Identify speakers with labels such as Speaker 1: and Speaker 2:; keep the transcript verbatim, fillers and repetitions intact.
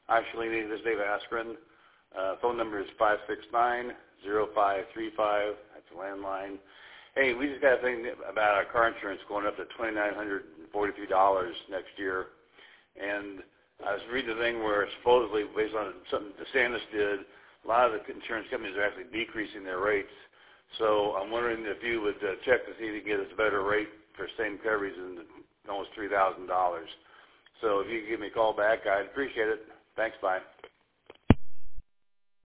Speaker 1: Hi, Shalini. This is Dave Askren. Uh, phone number is five six nine, zero five three five. That's a landline. Hey, we just got a thing about our car insurance going up to two thousand nine hundred forty-three dollars next year. And I was reading a thing where supposedly, based on something DeSantis did, a lot of the insurance companies are actually decreasing their rates. So I'm wondering if you would uh, check to see if you can get us a better rate for same coverage than almost three thousand dollars. So if you could give me a call back, I'd appreciate it. Thanks, bye.